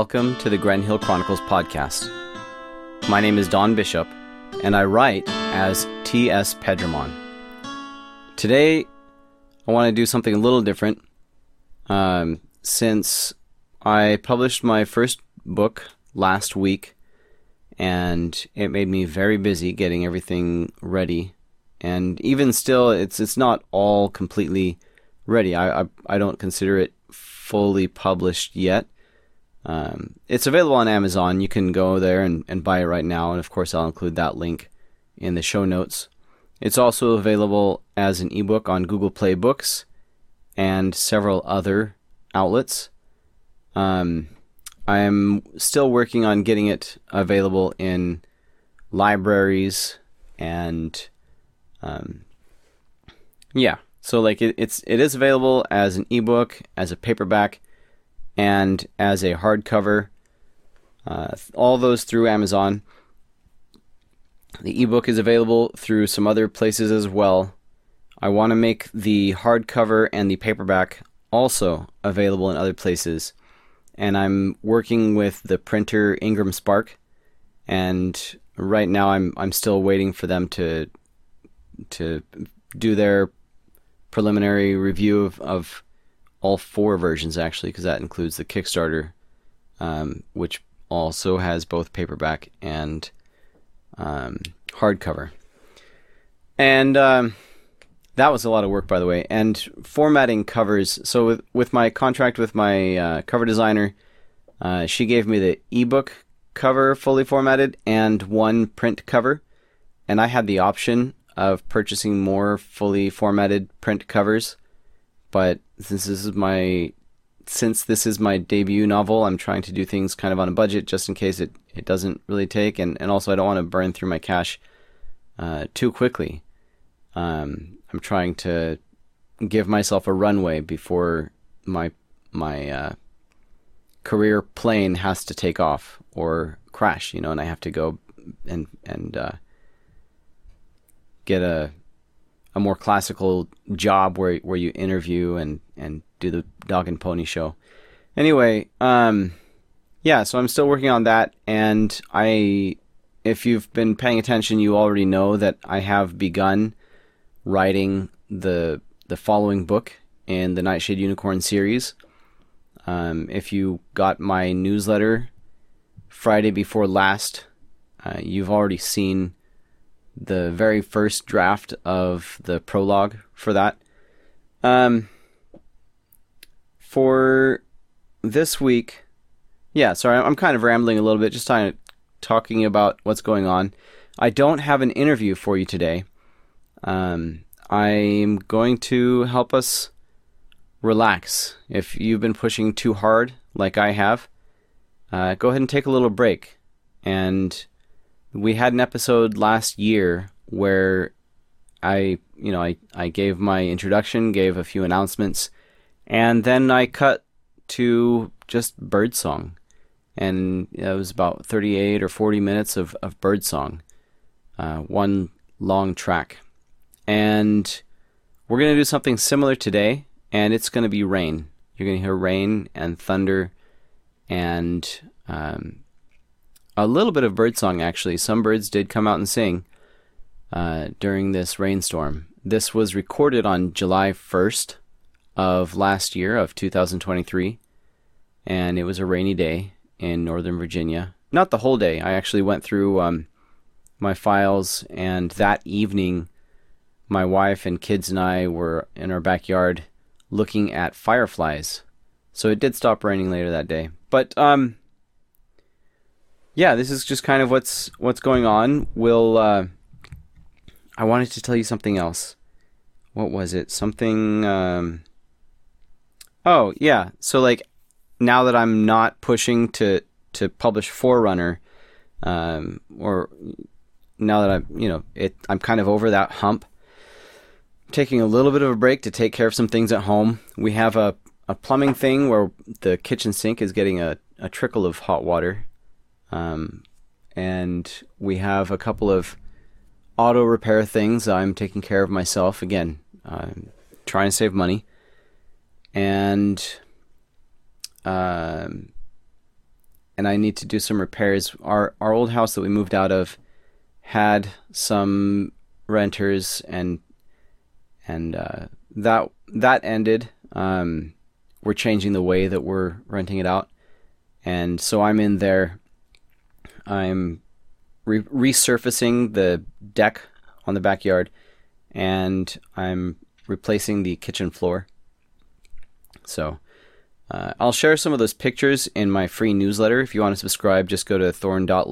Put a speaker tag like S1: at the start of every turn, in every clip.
S1: Welcome to the Gren Hill Chronicles podcast. My name is Don Bishop, and I write as T.S. Pedramon. Today, I want to do something a little different. Since I published my first book last week, and it made me very busy getting everything ready. And even still, it's not all completely ready. I don't consider it fully published yet. It's available on Amazon. You can go there and buy it right now. And of course, I'll include that link in the show notes. It's also available as an ebook on Google Play Books and several other outlets. I am still working on getting it available in libraries and so like it is available as an ebook, as a paperback, and as a hardcover. All those through Amazon. The ebook is available through some other places as well. I want to make the hardcover and the paperback also available in other places. And I'm working with the printer Ingram Spark, and right now I'm still waiting for them to do their preliminary review of all 4 versions, actually, because that includes the Kickstarter, which also has both paperback and hardcover. And that was a lot of work, by the way. And formatting covers. So with my contract with my cover designer, she gave me the ebook cover fully formatted and one print cover. And I had the option of purchasing more fully formatted print covers. But since this is my debut novel, I'm trying to do things kind of on a budget just in case it doesn't really take. And also I don't want to burn through my cash too quickly. I'm trying to give myself a runway before my career plane has to take off or crash, and I have to go and get a more classical job where you interview and do the dog and pony show. Anyway, so I'm still working on that, and if you've been paying attention, you already know that I have begun writing the following book in the Nightshade Unicorn series. If you got my newsletter Friday before last, you've already seen the very first draft of the prologue for that. For this week, sorry, I'm kind of rambling a little bit, just talking about what's going on. I don't have an interview for you today. I'm going to help us relax. If you've been pushing too hard, like I have, go ahead and take a little break. And we had an episode last year where I gave my introduction, gave a few announcements, and then I cut to just birdsong. And it was about 38 or 40 minutes of birdsong, one long track. And we're going to do something similar today, and it's going to be rain. You're going to hear rain and thunder and a little bit of birdsong, actually. Some birds did come out and sing during this rainstorm. This was recorded on July 1st of last year, of 2023, and it was a rainy day in Northern Virginia. Not the whole day. I actually went through my files, and that evening my wife and kids and I were in our backyard looking at fireflies. So it did stop raining later that day. But this is just kind of what's going on. I wanted to tell you something else. What was it? Something so like now that I'm not pushing to publish Forerunner, or now that I'm kind of over that hump, taking a little bit of a break to take care of some things at home. We have a plumbing thing where the kitchen sink is getting a trickle of hot water. And we have a couple of auto repair things I'm taking care of myself. Again, trying to save money. And I need to do some repairs. Our old house that we moved out of had some renters, and that ended. We're changing the way that we're renting it out, and so I'm in there. I'm resurfacing the deck on the backyard, and I'm replacing the kitchen floor. So I'll share some of those pictures in my free newsletter. If you want to subscribe, just go to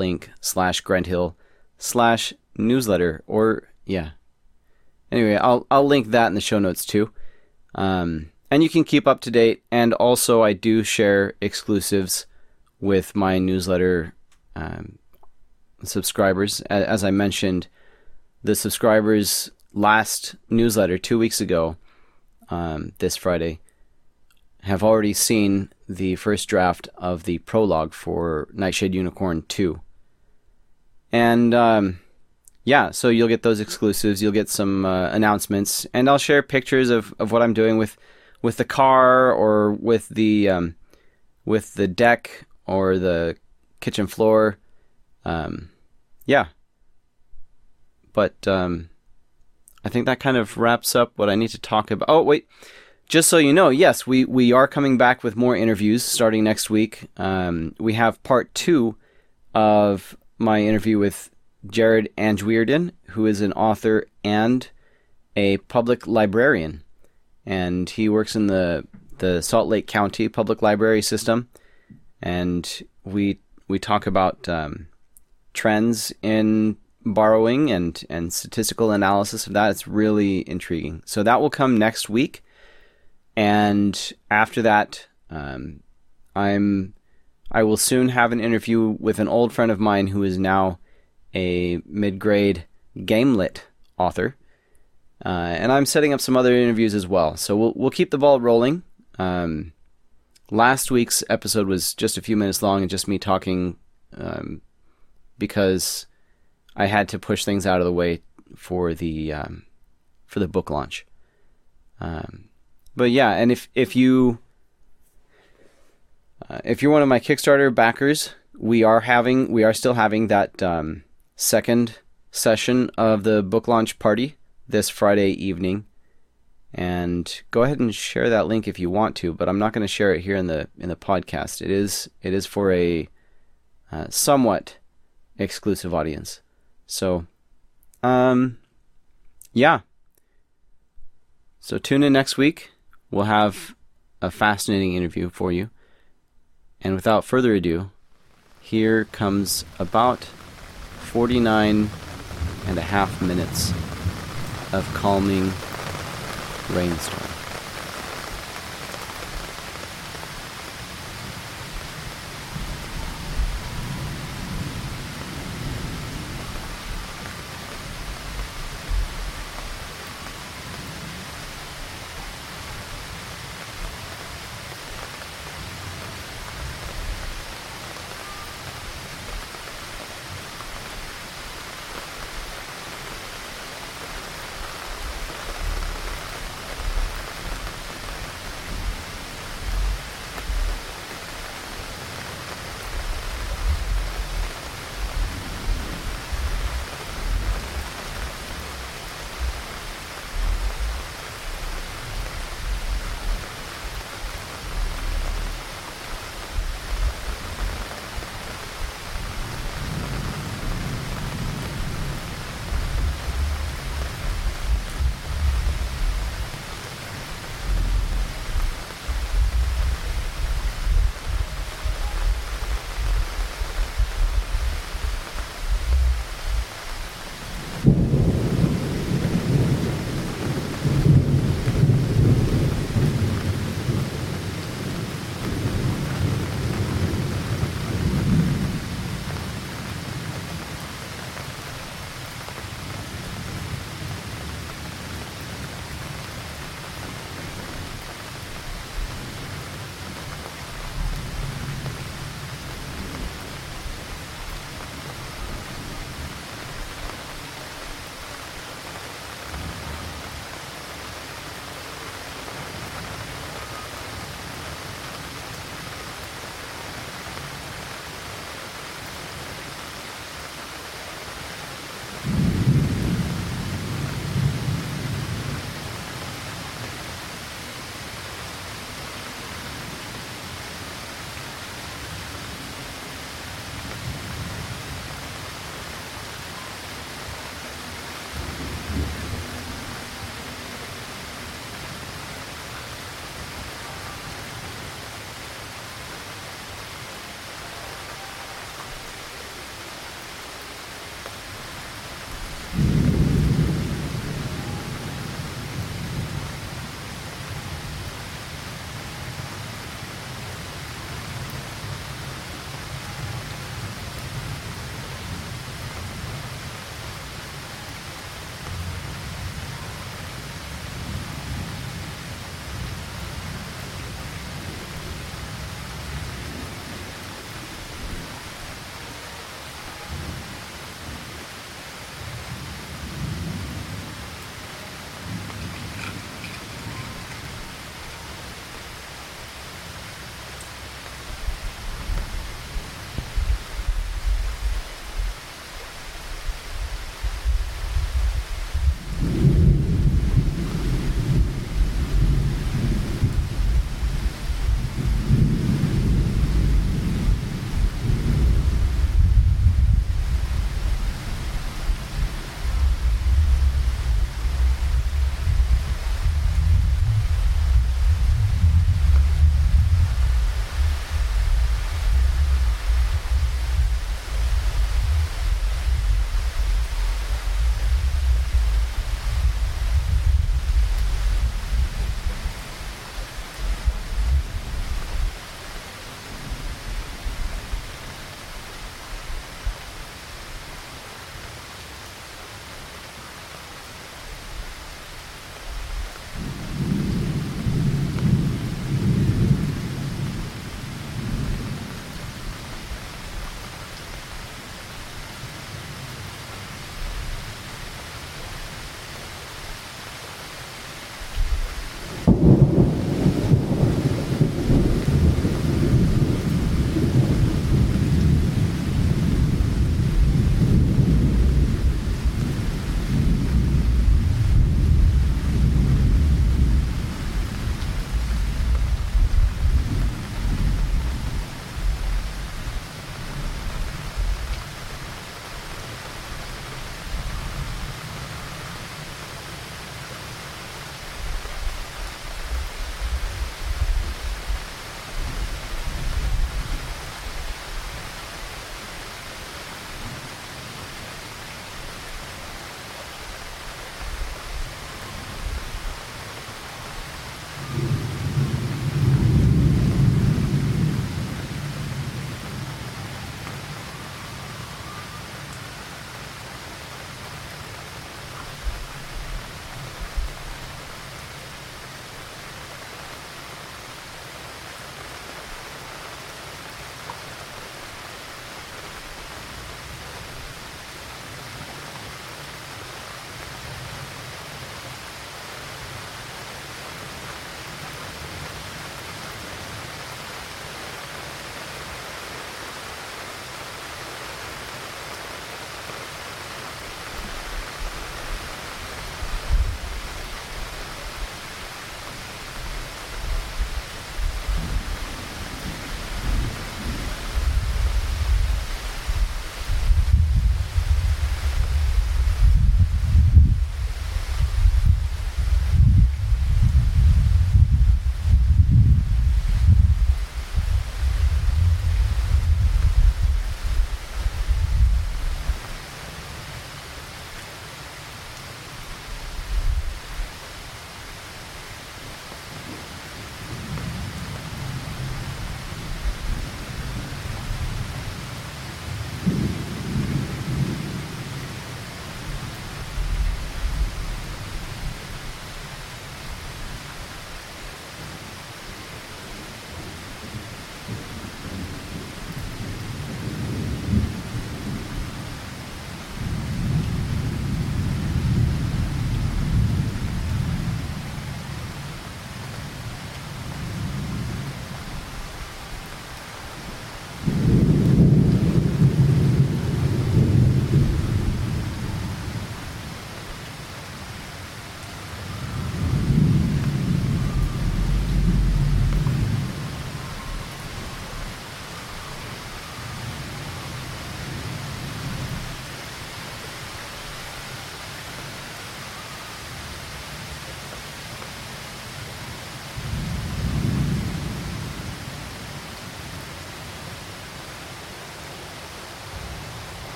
S1: thorn.link/granthill/newsletter, or yeah. Anyway, I'll link that in the show notes too. And you can keep up to date. And also, I do share exclusives with my newsletter subscribers. As I mentioned, the subscribers last newsletter 2 weeks ago, this Friday, have already seen the first draft of the prologue for Nightshade Unicorn 2. And yeah, so you'll get those exclusives. You'll get some announcements, and I'll share pictures of what I'm doing with the car, or with the deck, or the kitchen floor. Yeah. But I think that kind of wraps up what I need to talk about. Oh, wait. Just so you know, yes, we are coming back with more interviews starting next week. We have part 2 of my interview with Jared Anjweerden, who is an author and a public librarian. And he works in the Salt Lake County Public Library System. And we talk about trends in borrowing and statistical analysis of that. It's really intriguing. So that will come next week. And after that, I will soon have an interview with an old friend of mine who is now a mid-grade Gamelit author. And I'm setting up some other interviews as well. So we'll keep the ball rolling. Last week's episode was just a few minutes long and just me talking because I had to push things out of the way for the book launch. But yeah, and if you're one of my Kickstarter backers, we are still having that second session of the book launch party this Friday evening. And go ahead and share that link if you want to, but I'm not going to share it here in the podcast. It is for a somewhat exclusive audience. So, yeah. So tune in next week. We'll have a fascinating interview for you. And without further ado, here comes about 49.5 minutes of calming rainstorm.